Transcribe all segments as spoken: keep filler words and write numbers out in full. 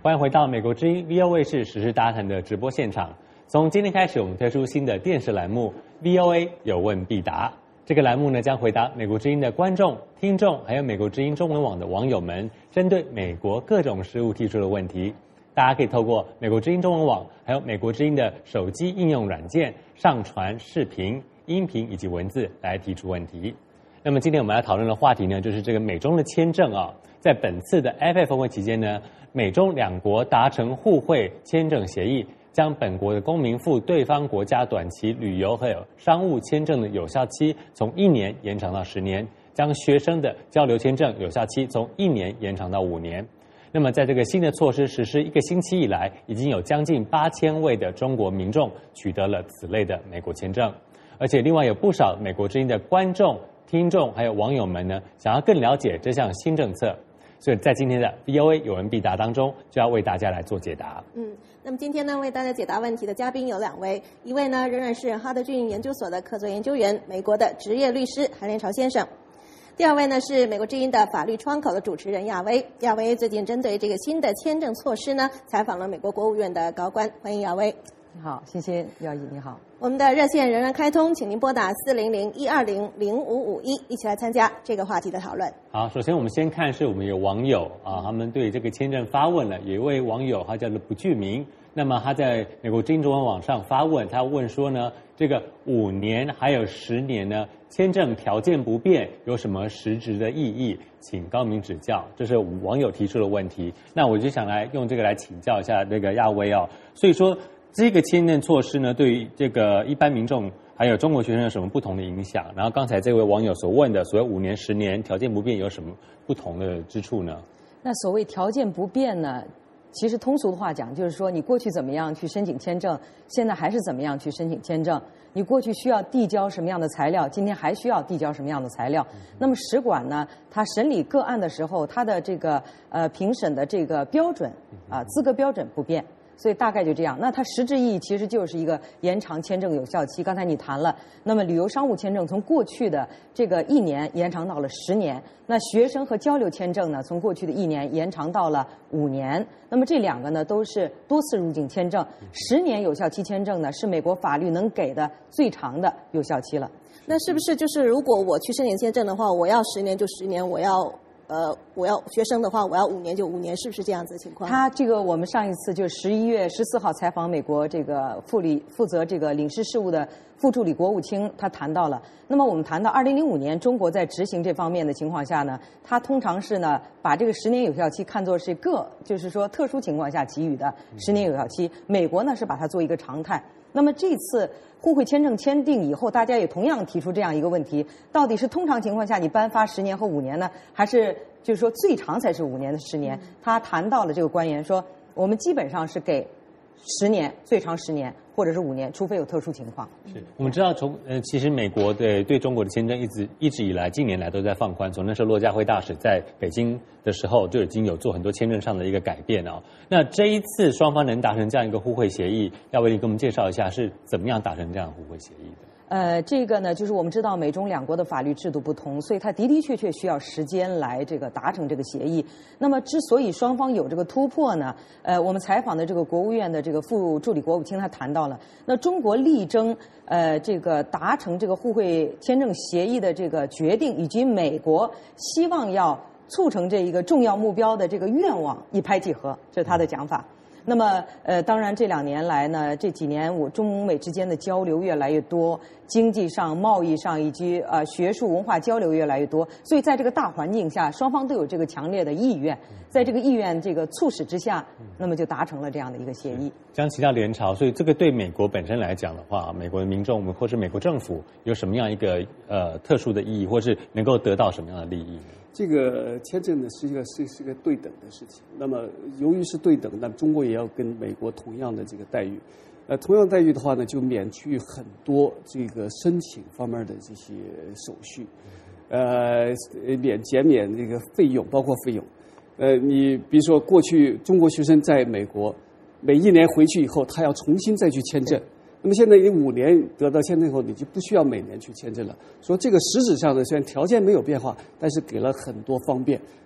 欢迎回到美国之音 V O A 式时事大谈的直播现场。从今天开始，我们推出新的电视栏目 V O A 有问必答。这个栏目呢，将回答美国之音的观众、听众，还有美国之音中文网的网友们针对美国各种事务提出的问题。大家可以透过美国之音中文网，还有美国之音的手机应用软件上传视频、音频以及文字来提出问题。那么今天我们要讨论的话题呢，就是这个美中的签证啊，在本次的 F F 峰会期间呢，美中两国达成互惠签证协议，将本国的公民赴对方国家短期旅游还有商务签证的有效期从一年延长到十年，将学生的交流签证有效期从一年延长到五年。那么在这个新的措施实施一个星期以来，已经有将近八千位的中国民众取得了此类的美国签证，而且另外有不少美国之音的观众、听众还有网友们呢，想要更了解这项新政策，所以在今天的 V O A 有问必答当中，就要为大家来做解答。 嗯，那么今天呢，为大家解答问题的嘉宾有两位，一位呢仍然是哈德逊研究所的客座研究员，美国的职业律师韩连朝先生。第二位呢是美国之音的法律窗口的主持人亚威。亚威最近针对这个新的签证措施呢，采访了美国国务院的高官。欢迎亚威。 你好，欣欣，耀义，你好。 我们的热线仍然开通，请您拨打四零零一二零零五五一，一起来参加这个话题的讨论。 好，首先我们先看是我们有网友啊，他们对这个签证发问了。有一位网友他叫做不具名，那么他在美国之音中文网上发问，他问说呢，这个五年还有十年呢，签证条件不变，有什么实质的意义？请高明指教。这是网友提出的问题。那我就想来用这个来请教一下那个亚威哦。所以说，这个签证措施呢，对于这个一般民众还有中国学生有什么不同的影响？然后刚才这位网友所问的，所谓五年、十年条件不变，有什么不同的之处呢？ 那所谓条件不变呢，其实通俗的话讲，就是说你过去怎么样去申请签证，现在还是怎么样去申请签证。你过去需要递交什么样的材料，今天还需要递交什么样的材料。嗯、那么使馆呢，它审理个案的时候，它的这个呃评审的这个标准啊、呃、资格标准不变。所以大概就这样，那它实质意义其实就是一个延长签证有效期。刚才你谈了，那么旅游商务签证从过去的这个一年延长到了十年，那学生和交流签证呢，从过去的一年延长到了五年。那么这两个呢，都是多次入境签证，十年有效期签证呢，是美国法律能给的最长的有效期了。 那是不是就是如果我去申请签证的话，我要十年就十年，我要？呃，我要学生的话，我要五年就五年，是不是这样子的情况？ 他这个我们上一次就十一月十四号采访美国这个副理负责这个领事事务的副助理国务卿，他谈到了。那么我们谈到二零零五年中国在执行这方面的情况下呢，他通常是呢把这个十年有效期看作是个就是说特殊情况下给予的十年有效期。美国呢是把它做一个常态。那么这次互惠签证签订以后，大家也同样提出这样一个问题：到底是通常情况下你颁发十年和五年呢，还是就是说最长才是五年的十年？他谈到了这个官员说，我们基本上是给十年，最长十年，或者是五年，除非有特殊情况。 是我们知道从呃，其实美国的对中国的签证一直一直以来近年来都在放宽，从那时候骆家辉大使在北京的时候就已经有做很多签证上的一个改变哦。那这一次双方能达成这样一个互惠协议，要为你给我们介绍一下是怎么样达成这样的互惠协议的？ 呃，这个呢，就是我们知道美中两国的法律制度不同，所以它的的确确需要时间来这个达成这个协议。那么，之所以双方有这个突破呢，呃，我们采访的这个国务院的这个副助理国务卿他谈到了，那中国力争呃这个达成这个互惠签证协议的这个决定，以及美国希望要促成这一个重要目标的这个愿望一拍即合，这是他的讲法。那么，呃，当然这两年来呢，这几年我中美之间的交流越来越多，经济上、贸易上以及呃学术文化交流越来越多，所以在这个大环境下，双方都有这个强烈的意愿，在这个意愿这个促使之下，那么就达成了这样的一个协议。 刚提到联朝，所以这个对美国本身来讲的话，美国的民众或是美国政府有什么样一个呃特殊的意义，或是能够得到什么样的利益呢？ 这个签证呢是一个是是一个对等的事情。那么由于是对等，那中国也要跟美国同样的这个待遇。呃，同样待遇的话呢，就免去很多这个申请方面的这些手续，呃，免减免这个费用，包括费用。呃，你比如说过去中国学生在美国，每一年回去以后，他要重新再去签证。那么现在你五年得到签证后，你就不需要每年去签证了。说这个实质上的虽然条件没有变化，但是给了很多方便。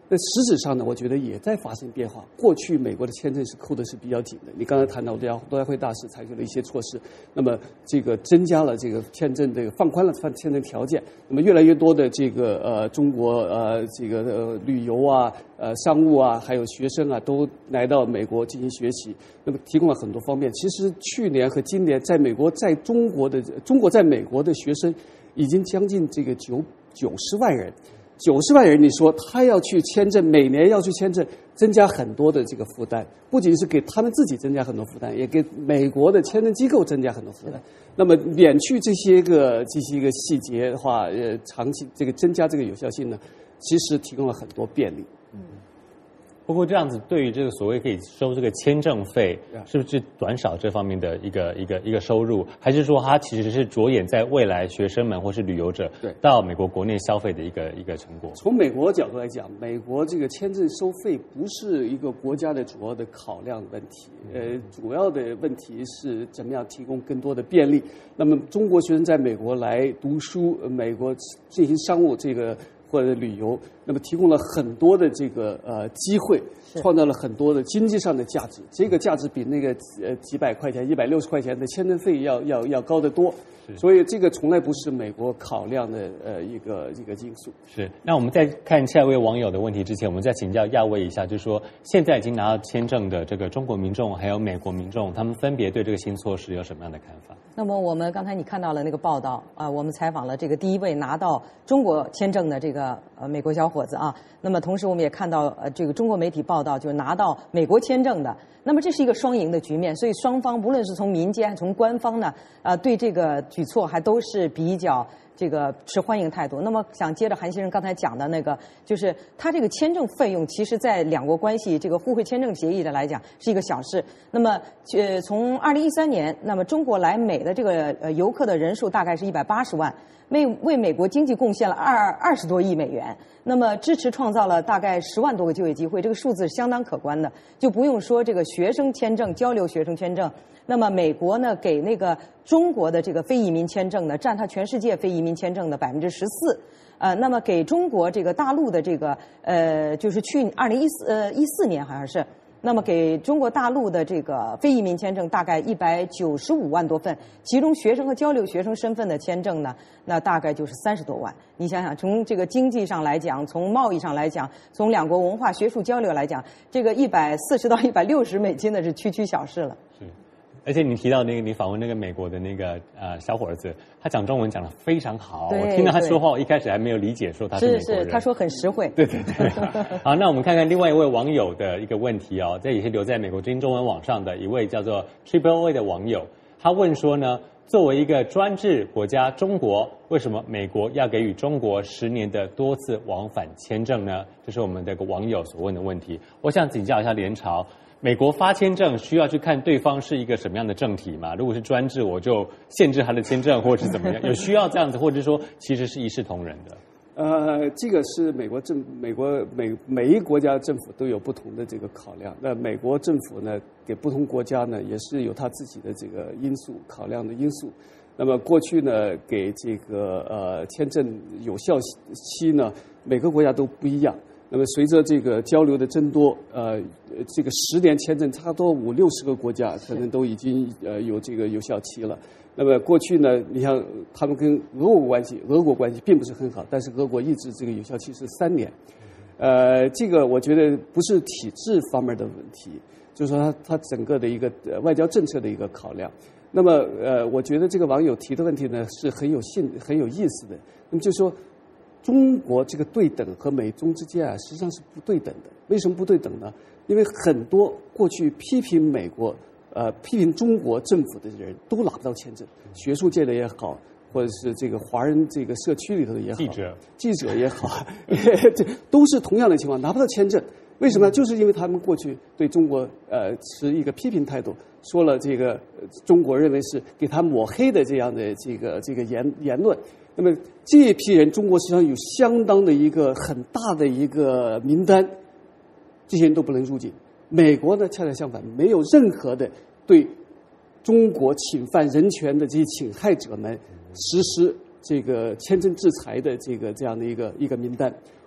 那实质上呢，我觉得也在发生变化。过去美国的签证是扣的是比较紧的，你刚才谈到的多样会大使采取了一些措施，那么这个增加了这个签证这个放宽了签证条件，那么越来越多的这个呃中国呃这个呃旅游啊、呃商务啊，还有学生啊，都来到美国进行学习，那么提供了很多方便。其实去年和今年，在美国在中国的中国在美国的学生已经将近这个九九十万人。九十万人，你说他要去签证，每年要去签证，增加很多的这个负担，不仅是给他们自己增加很多负担，也给美国的签证机构增加很多负担。那么免去这些个这些个细节的话，呃，长期这个增加这个有效性呢，其实提供了很多便利。 嗯。不过这样子，对于这个所谓可以收这个签证费，是不是短少这方面的一个一个一个收入，还是说它其实是着眼在未来学生们或是旅游者到美国国内消费的一个一个成果？ 从美国角度来讲，美国这个签证收费不是一个国家的主要的考量问题，呃，主要的问题是怎么样提供更多的便利。那么中国学生在美国来读书，美国进行商务这个。或者旅游，那么提供了很多的这个呃机会，创造了很多的经济上的价值。这个价值比那个呃几百块钱、一百六十块钱的签证费要要要高得多。所以这个从来不是美国考量的呃一个一个因素。 是。那我们在看下一位网友的问题之前，我们再请教亚威一下，就是说现在已经拿到签证的这个中国民众还有美国民众，他们分别对这个新措施有什么样的看法？ 那么我们刚才你看到了那个报道啊、呃，我们采访了这个第一位拿到中国签证的这个呃美国小伙子啊。那么同时我们也看到呃这个中国媒体报道，就是拿到美国签证的。那么这是一个双赢的局面，所以双方无论是从民间还是从官方呢，呃对这个举措还都是比较这个持欢迎态度。那么想接着韩先生刚才讲的那个，就是他这个签证费用，其实在两国关系这个互惠签证协议的来讲是一个小事。那么呃从二零一三年，那么中国来美的这个呃游客的人数大概是一百八十万，为为美国经济贡献了二二十多亿美元。那么支持创造了大概十万多个就业机会，这个数字是相当可观的。就不用说这个学生签证、交流学生签证。那么美国呢，给那个中国的这个非移民签证呢，占它全世界非移民签证的百分之十四。呃，那么给中国这个大陆的这个呃，就是去二零一四呃一四年好像是。那么给中国大陆的这个非移民签证大概一百九十五万多份，其中学生和交流学生身份的签证呢，那大概就是三十多万。你想想，从这个经济上来讲，从贸易上来讲，从两国文化学术交流来讲，这个一百四十到一百六十美金的是区区小事了。 是。而且你提到那个，你访问那个美国的那个呃小伙子，他讲中文讲得非常好。我听到他说话，我一开始还没有理解说他是美国人。 是是，他说很实惠。 对对对。好，那我们看看另外一位网友的一个问题哦，这也是留在美国之音中文网上的一位叫做 Triple A 的网友，他问说呢，作为一个专制国家中国，为什么美国要给予中国十年的多次往返签证呢？这是我们这个网友所问的问题。我想请教一下连朝。美国发签证需要去看对方是一个什么样的政体吗？如果是专制，我就限制他的签证，或者是怎么样？有需要这样子，或者是说其实是一视同仁的？ 呃，这个是美国政美国每每一国家政府都有不同的这个考量。那美国政府呢，给不同国家呢也是有他自己的这个因素考量的因素。那么过去呢，给这个呃签证有效期呢，每个国家都不一样。那么随着这个交流的增多，呃，这个十年签证差不多五六十个国家可能都已经呃有这个有效期了。那么过去呢，你像他们跟俄国关系，俄国关系并不是很好，但是俄国一直这个有效期是三年。呃，这个我觉得不是体制方面的问题，就是说它它整个的一个外交政策的一个考量。那么呃，我觉得这个网友提的问题呢是很有兴很有意思的。那么就是说。中国这个对等和美中之间啊，实际上是不对等的。为什么不对等呢？因为很多过去批评美国、呃批评中国政府的人都拿不到签证，学术界的也好，或者是这个华人这个社区里头的也好， 记者记者也好，这都是同样的情况，拿不到签证。为什么呢？就是因为他们过去对中国呃持一个批评态度，说了这个中国认为是给他抹黑的这样的这个这个言言论。那么这一批人，中国实际上有相当的一个很大的一个名单，这些人都不能入境。美国呢，恰恰相反，没有任何的对中国侵犯人权的这些侵害者们实施这个签证制裁的这个这样的一个一个名单。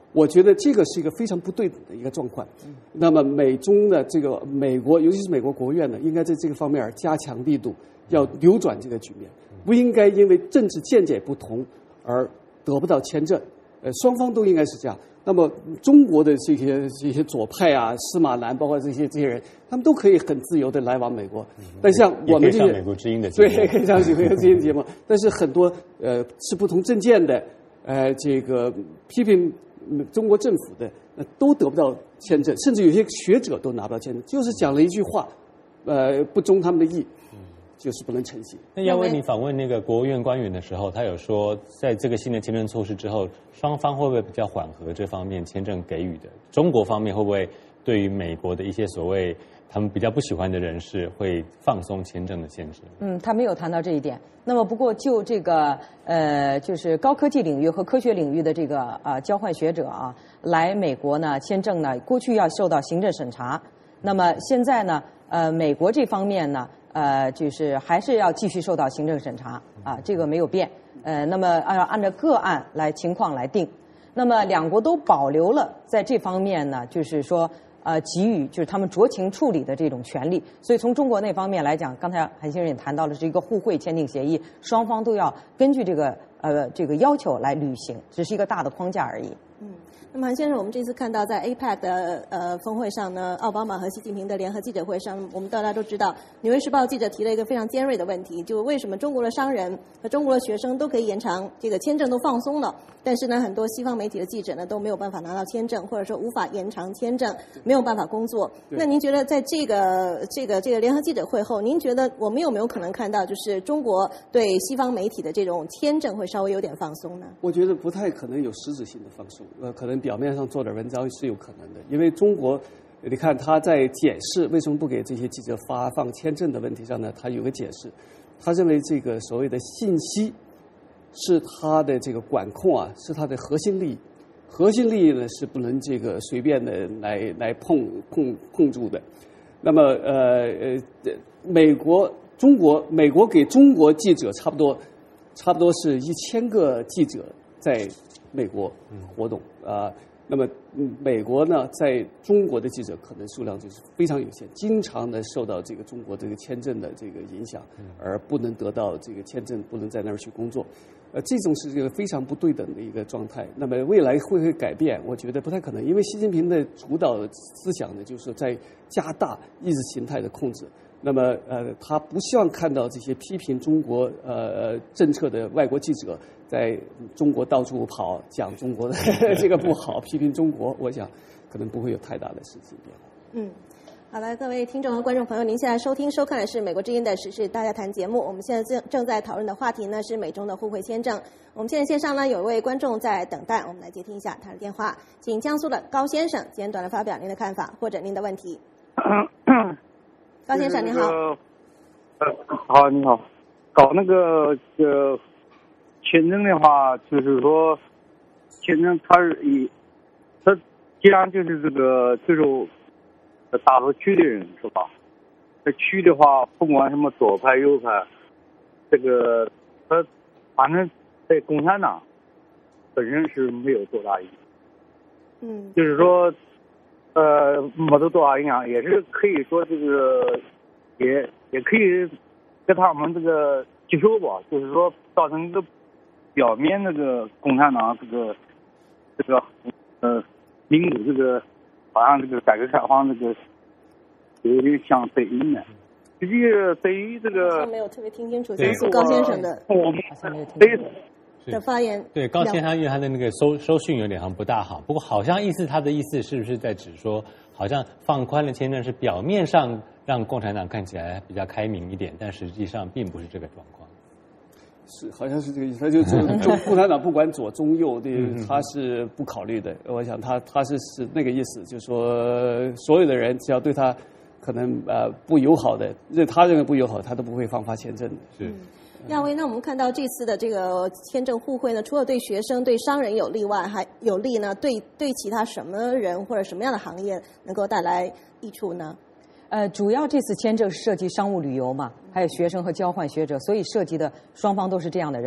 我觉得这个是一个非常不对等的一个状况。那么美中的这个美国，尤其是美国国务院呢，应该在这个方面加强力度，要扭转这个局面，不应该因为政治见解不同而得不到签证。呃，双方都应该是这样。那么中国的这些这些左派啊，司马南，包括这些这些人，他们都可以很自由的来往美国。但像我们这些美国之音的节目， 对，可以上美国之音节目。但是很多呃是不同政见的，呃，这个批评中国政府的，呃，都得不到签证，甚至有些学者都拿不到签证，就是讲了一句话，呃，不中他们的意。就是不能成行。 那要问你访问那个国务院官员的时候，他有说，在这个新的签证措施之后，双方会不会比较缓和这方面签证给予的？中国方面会不会对于美国的一些所谓他们比较不喜欢的人士，会放松签证的限制？ 嗯，他没有谈到这一点。那么，不过就这个呃，就是高科技领域和科学领域的这个啊、呃、交换学者啊，来美国呢，签证呢，过去要受到行政审查，那么现在呢，呃，美国这方面呢。呃，就是还是要继续受到行政审查啊，这个没有变。呃，那么按按照个案来情况来定。那么两国都保留了在这方面呢，就是说呃给予就是他们酌情处理的这种权利。所以从中国那方面来讲，刚才韩先生也谈到了是一个互惠签订协议，双方都要根据这个呃这个要求来履行，只是一个大的框架而已。 嗯。那么韩先生，我们这次看到在 A P E C 的呃峰会上呢，奥巴马和习近平的联合记者会上，我们大家都知道，《纽约时报》记者提了一个非常尖锐的问题，就为什么中国的商人和中国的学生都可以延长这个签证都放松了，但是呢，很多西方媒体的记者呢都没有办法拿到签证，或者说无法延长签证，没有办法工作。那您觉得在这个这个这个联合记者会后，您觉得我们有没有可能看到，就是中国对西方媒体的这种签证会稍微有点放松呢？ 我觉得不太可能有实质性的放松，呃，可能表面上做点文章是有可能的，因为中国，你看他在解释为什么不给这些记者发放签证的问题上呢，他有个解释，他认为这个所谓的信息是他的这个管控啊，是他的核心利益，核心利益呢是不能这个随便的来来碰碰碰住的。那么呃呃，美国、中国、美国给中国记者差不多差不多是一千个记者在美国活动啊。那么，嗯，美国呢，在中国的记者可能数量就是非常有限，经常的受到这个中国这个签证的这个影响，而不能得到这个签证，不能在那儿去工作，呃，这种是一个非常不对等的一个状态。那么未来会不会改变？我觉得不太可能，因为习近平的主导思想呢，就是在加大意识形态的控制。那么，呃，他不希望看到这些批评中国呃政策的外国记者在中国到处跑，讲中国的这个不好，批评中国。我想，可能不会有太大的实质变化。 嗯，好了，各位听众和观众朋友，您现在收听收看的是美国之音的时事大家谈节目。我们现在正正在讨论的话题呢是美中的互惠签证。我们现在线上呢有一位观众在等待，我们来接听一下他的电话，请江苏的高先生简短的发表您的看法或者您的问题。高先生您好。 呃，好，你好。搞那个呃签证的话，就是说签证它是以它既然就是这个就是大陆区的人是吧？这区的话，不管什么左派右派，这个它反正对共产党本身是没有多大影响。 嗯。 就是说。呃，没得多大影响，也是可以说这个，也也可以跟他们这个接受吧，就是说造成一个表面那个共产党这个这个呃民主这个好像这个改革开放这个有点相对应的。实际对于这个没有特别听清楚，江苏高先生的对。 的发言对高先生，因为他的那个收收讯有点好像不大好，不过好像意思他的意思是不是在指说，好像放宽了签证是表面上让共产党看起来比较开明一点，但实际上并不是这个状况。 是，好像是这个意思。他就中共产党不管左中右的，他是不考虑的。我想他他是是那个意思，就是说所有的人只要对他可能呃不友好的，认他认为不友好，他都不会放发签证的。 是。 亚威，那我们看到这次的这个签证互惠呢，除了对学生、对商人有利外，还有利呢，对对其他什么人或者什么样的行业能够带来益处呢？ 呃，主要这次签证涉及商务旅游嘛，还有学生和交换学者，所以涉及的双方都是这样的人。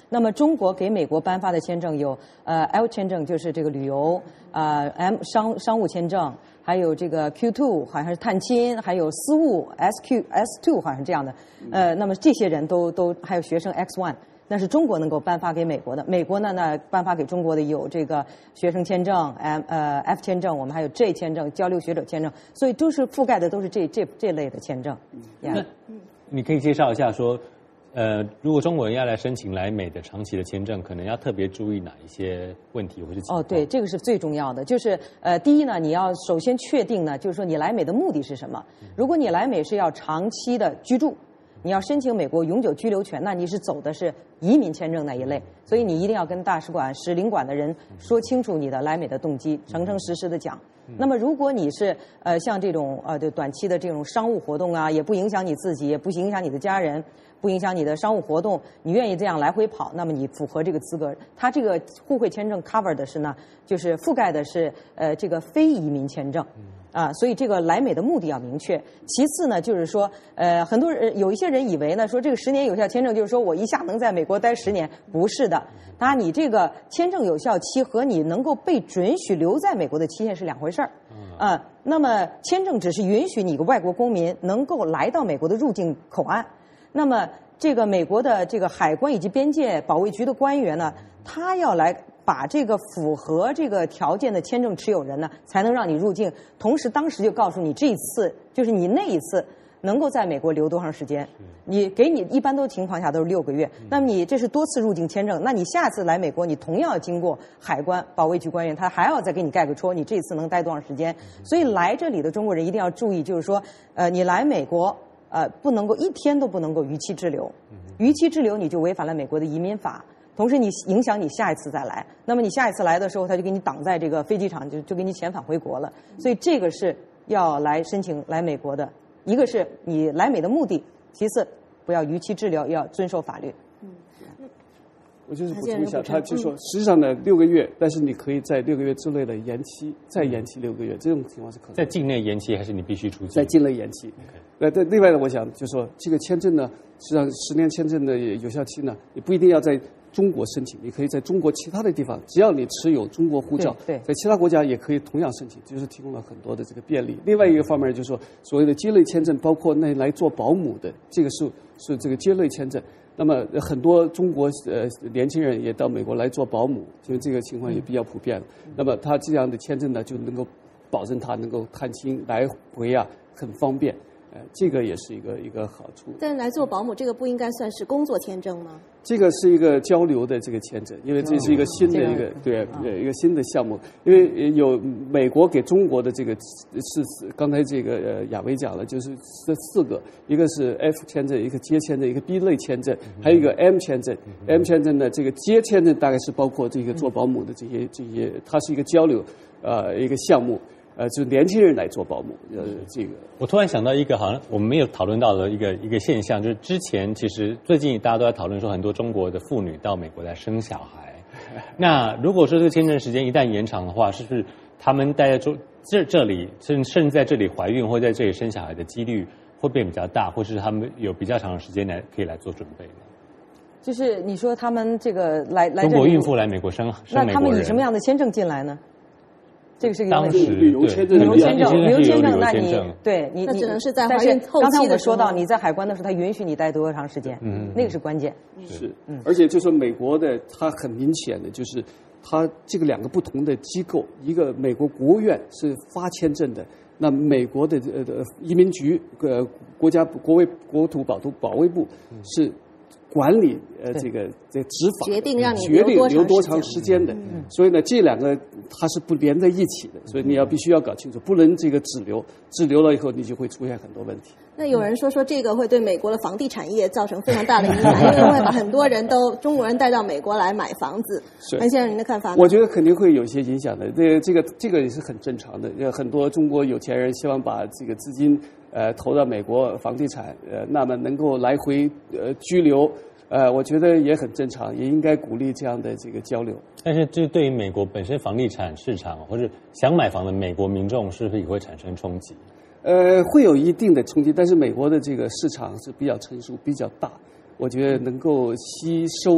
那么中国给美国颁发的签证有呃 L 签证，就是这个旅游，呃 M 商商务签证，还有这个 Q 二 好像是探亲，还有私务 S Q S 二 好像是这样的。呃，那么这些人都都还有学生 X 一。那是中国能够颁发给美国的，美国呢呢颁发给中国的有这个学生签证 M 呃 F 签证，我们还有 J 签证交流学者签证，所以都是覆盖的都是这这这类的签证。 那你可以介绍一下说，呃，如果中国人要来申请来美的长期的签证，可能要特别注意哪一些问题或是情况？ 哦，对，这个是最重要的，就是呃，第一呢，你要首先确定呢，就是说你来美的目的是什么。如果你来美是要长期的居住，你要申请美国永久居留权，那你是走的是移民签证那一类，所以你一定要跟大使馆、使领馆的人说清楚你的来美的动机，诚诚实实的讲。那么如果你是呃像这种呃对短期的这种商务活动啊，也不影响你自己，也不影响你的家人，不影响你的商务活动，你愿意这样来回跑，那么你符合这个资格。它这个互惠签证 cover 的是呢，就是覆盖的是呃这个非移民签证。啊，所以这个来美的目的要明确。其次呢，就是说，呃，很多人有一些人以为呢，说这个十年有效签证就是说我一下能在美国待十年，不是的。当然，你这个签证有效期和你能够被准许留在美国的期限是两回事儿。啊、呃，那么签证只是允许你一个外国公民能够来到美国的入境口岸。那么这个美国的这个海关以及边界保卫局的官员呢，他要来把这个符合这个条件的签证持有人呢，才能让你入境。同时，当时就告诉你这一次就是你那一次能够在美国留多长时间。你给你一般都情况下都是六个月，那么你这是多次入境签证，那你下次来美国，你同样要经过海关保卫局官员，他还要再给你盖个戳，你这次能待多长时间。所以来这里的中国人一定要注意，就是说，呃，你来美国。呃，不能够一天都不能够逾期滞留，逾期滞留你就违反了美国的移民法，同时你影响你下一次再来，那么你下一次来的时候，他就给你挡在这个飞机场，就就给你遣返回国了。所以这个是要来申请来美国的，一个是你来美的目的，其次不要逾期滞留，要遵守法律。 我就是补充一下，他就说，实际上呢，六个月，但是你可以在六个月之内的延期，再延期六个月，这种情况是可能。 在境内延期还是你必须出境？ 在境内延期。呃，对，另外呢，我想就说这个签证呢，实际上十年签证的有效期呢，你不一定要在中国申请，你可以在中国其他的地方，只要你持有中国护照， 对，对在其他国家也可以同样申请，就是提供了很多的这个便利。另外一个方面就是说，所谓的接类签证，包括那来做保姆的，这个是是这个接类签证。那么很多中国呃年轻人也到美国来做保姆，因为这个情况也比较普遍。那么他这样的签证呢，就能够保证他能够探亲来回啊，很方便。呃，这个也是一个一个好处。 但来做保姆，这个不应该算是工作签证吗？ 这个是一个交流的这个签证，因为这是一个新的一个、嗯、对、嗯、一个新的项目。因为有美国给中国的这个是刚才这个呃亚薇讲了，就是这四个，一个是 F 签证，一个 J 签证，一个 B 类签证，还有一个 M 签证。嗯、M 签证呢，这个 J 签证大概是包括这个做保姆的这些这些，它是一个交流呃一个项目。呃，就年轻人来做保姆，呃，这个我突然想到一个好像我们没有讨论到的一个一个现象，就是之前其实最近大家都在讨论说，很多中国的妇女到美国来生小孩。那如果说这个签证时间一旦延长的话，是不是他们待在中这这里，甚甚至在这里怀孕或在这里生小孩的几率会变比较大，或是他们有比较长的时间来可以来做准备呢？ 就是你说他们这个来来中国孕妇来美国生生美国人， 那他们以什么样的签证进来呢？这个是一个问题。 旅游签证， 旅游签证，旅游签证，那你对你那只能是在怀孕后期的时候。 刚才我们说到，你在海关的时候，他允许你待多长时间？嗯，那个是关键。 是，嗯，而且就说美国的，它很明显的就是，它这个两个不同的机构，一个美国国务院是发签证的，那美国的呃移民局呃国家国卫国土保护保卫部是。管理呃这个这执法决定让你决定留多长时间的，嗯、所以呢这两个它是不连在一起的，所以你要必须要搞清楚，不能这个只留，只留了以后你就会出现很多问题。 那有人说说这个会对美国的房地产业造成非常大的影响，因为会把很多人都中国人带到美国来买房子。潘先生，您的看法呢？ 我觉得肯定会有些影响的，这个这个这个也是很正常的。很多中国有钱人希望把这个资金。呃，投到美国房地产，呃，那么能够来回呃居留，呃，我觉得也很正常，也应该鼓励这样的这个交流。 但是，这对于美国本身房地产市场或者想买房的美国民众，是不是也会产生冲击？ 呃，会有一定的冲击，但是美国的这个市场是比较成熟、比较大，我觉得能够吸收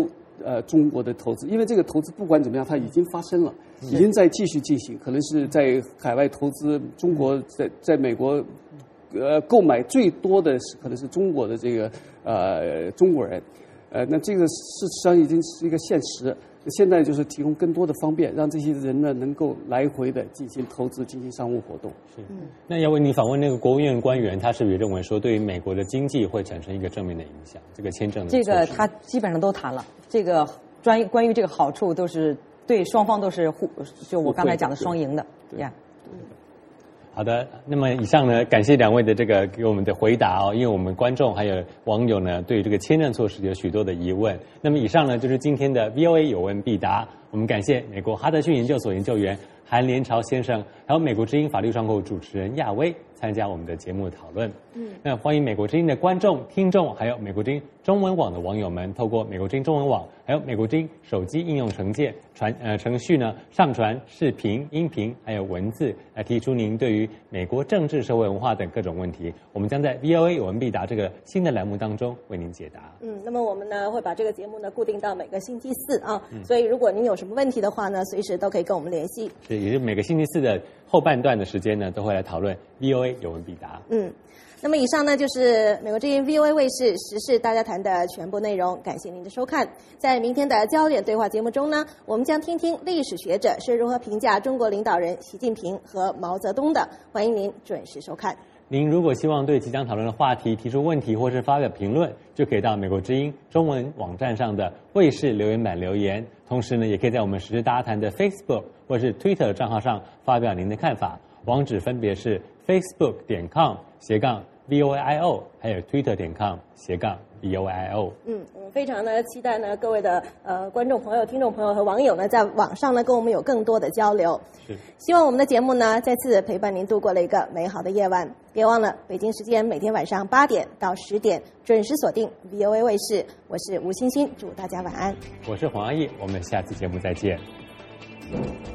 呃中国的投资，因为这个投资不管怎么样，它已经发生了，已经在继续进行，可能是在海外投资，中国在在美国。呃，购买最多的是可能是中国的这个呃中国人，呃，那这个事实上已经是一个现实。现在就是提供更多的方便，让这些人呢能够来回的进行投资、进行商务活动。 是。那要问你访问那个国务院官员，他是不是认为说对于美国的经济会产生一个正面的影响？这个签证的这个他基本上都谈了，这个专于关于这个好处都是对双方都是互，就我刚才讲的双赢的呀。 好的，那么以上呢，感谢两位的这个给我们的回答哦，因为我们观众还有网友呢，对于这个签证措施有许多的疑问。那么以上呢，就是今天的 V O A 有问必答。我们感谢美国哈德逊研究所研究员韩连朝先生，还有美国之音法律窗口主持人亚威参加我们的节目讨论。嗯，那欢迎美国之音的观众、听众，还有美国之音中文网的网友们，透过美国之音中文网，还有美国之音手机应用程件传呃程序呢，上传视频、音频还有文字，来提出您对于美国政治、社会文化等各种问题。我们将在 V O A 有问必答这个新的栏目当中为您解答。 嗯，那么我们呢会把这个节目呢固定到每个星期四啊，嗯、所以如果您有什么问题的话呢，随时都可以跟我们联系。 是，也是每个星期四的后半段的时间呢，都会来讨论 V O A 有问必答。 嗯。那么以上呢就是美国之音 V O A 卫视时事大家谈的全部内容，感谢您的收看。在明天的焦点对话节目中呢，我们将听听历史学者是如何评价中国领导人习近平和毛泽东的，欢迎您准时收看。 您如果希望对即将讨论的话题提出问题或是发表评论，就可以到美国之音中文网站上的卫视留言板留言，同时呢也可以在我们时事大家谈的 Facebook 或是 Twitter 账号上发表您的看法，网址分别是 facebook 点 com 斜杠V O A I O 还有 Twitter 点 com 斜杠 V O A I O。 嗯，我们非常的期待呢，各位的呃观众朋友、听众朋友和网友呢，在网上呢跟我们有更多的交流。 是， 希望我们的节目呢，再次陪伴您度过了一个美好的夜晚。别忘了，北京时间每天晚上八点到十点准时锁定 V O A 卫视。我是吴欣欣，祝大家晚安。 我是黄阿义，我们下次节目再见。